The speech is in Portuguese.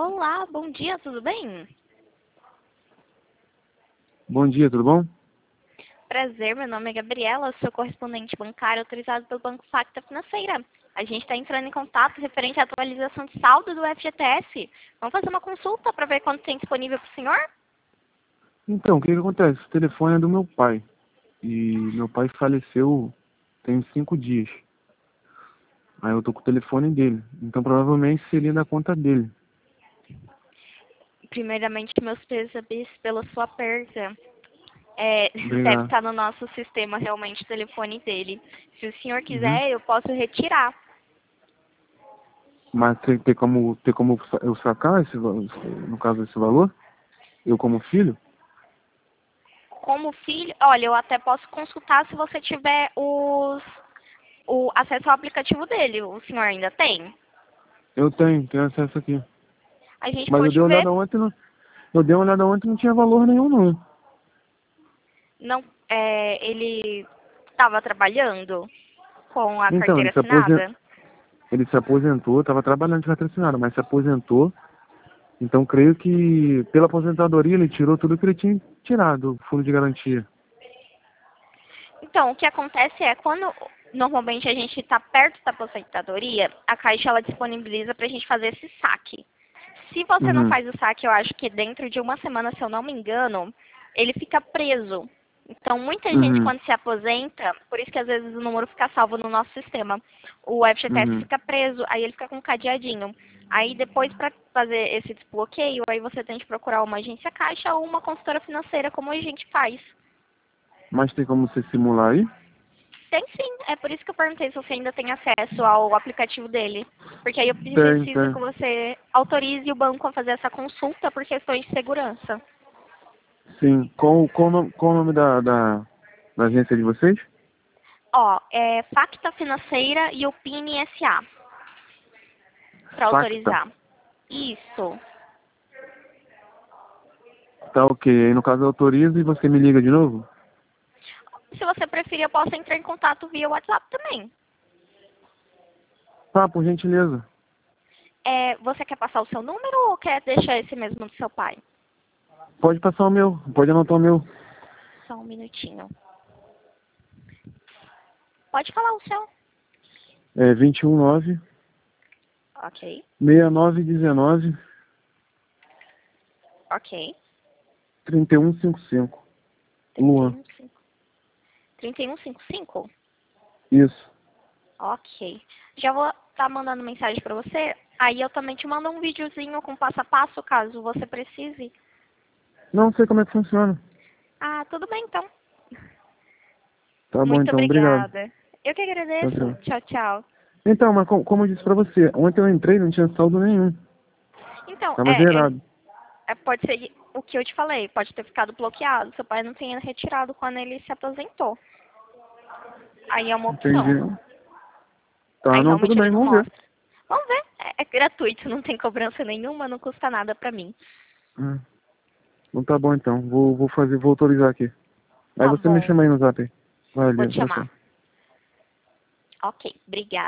Olá, bom dia, tudo bem? Bom dia, tudo bom? Prazer, meu nome é Gabriela, sou correspondente bancário autorizado pelo Banco Facta Financeira. A gente está entrando em contato referente à atualização de saldo do FGTS. Vamos fazer uma consulta para ver quanto tem disponível para o senhor? Então, o que acontece? O telefone é do meu pai. E meu pai faleceu tem 5 dias. Aí eu tô com o telefone dele. Então provavelmente seria da conta dele. Primeiramente, meus pêsames pela sua perda. Deve Obrigado. estar no nosso sistema realmente o telefone dele. Se o senhor Uhum. quiser, eu posso retirar. Mas tem como eu sacar no caso esse valor? Eu como filho? Como filho, olha, eu até posso consultar se você tiver o acesso ao aplicativo dele. O senhor ainda tem? Eu tenho acesso aqui. A gente Mas eu pode dei uma ver. olhada ontem, eu dei uma olhada ontem e não tinha valor nenhum não. Não, ele estava trabalhando com a Então, carteira assinada? ele se aposentou, estava trabalhando de carteira assinada, mas se aposentou. Então, creio que pela aposentadoria ele tirou tudo que ele tinha tirado do fundo de garantia. Então, o que acontece é, quando normalmente a gente está perto da aposentadoria, a Caixa ela disponibiliza para a gente fazer esse saque. Se você não Uhum, faz o saque, eu acho que dentro de uma semana, se eu não me engano, ele fica preso. Então, muita gente, uhum, quando se aposenta, por isso que às vezes o número fica salvo no nosso sistema, o FGTS uhum. fica preso, aí ele fica com um cadeadinho. Aí depois, para fazer esse desbloqueio, aí você tem que procurar uma agência caixa ou uma consultora financeira, como a gente faz. Mas tem como você simular aí? Tem sim, é por isso que eu perguntei se você ainda tem acesso ao aplicativo dele. Porque aí eu Tem, preciso que tem. você autorize o banco a fazer essa consulta por questões de segurança. Sim. Qual o nome da agência de vocês? Ó, é Facta Financeira e o PIN SA para Facta. autorizar. Isso. Tá ok. Aí no caso eu autorizo e você me liga de novo? Se você preferir, eu posso entrar em contato via WhatsApp também. Tá, por gentileza. Você quer passar o seu número ou quer deixar esse mesmo do seu pai? Pode passar o meu, pode anotar o meu. Só um minutinho. Pode falar o seu. É 219 Ok, 6919 ok. 3155. Luan. 3155? Isso. Ok. Já vou estar mandando mensagem para você. Aí eu também te mando um videozinho com passo a passo, caso você precise. Não sei como é que funciona. Ah, tudo bem então. Tá bom Muito então, obrigado. obrigada. Eu que Tchau, agradeço. tchau. Tchau, tchau. Então, mas como eu disse pra você, ontem eu entrei e não tinha saldo nenhum. Então, Tava zerado. pode ser o que eu te falei, pode ter ficado bloqueado. Seu pai não tenha retirado quando ele se aposentou. Aí é uma opção. Entendi. Tá, Aí não, tudo realmente ele bem, não vamos ver. mostra. Vamos ver. É gratuito, não tem cobrança nenhuma, não custa nada pra mim. Hum, Então tá bom então. Vou autorizar aqui. Aí Tá você me bom. chama aí no zap aí. Vou te Valeu, tchau, chamar. tchau. Ok, obrigada.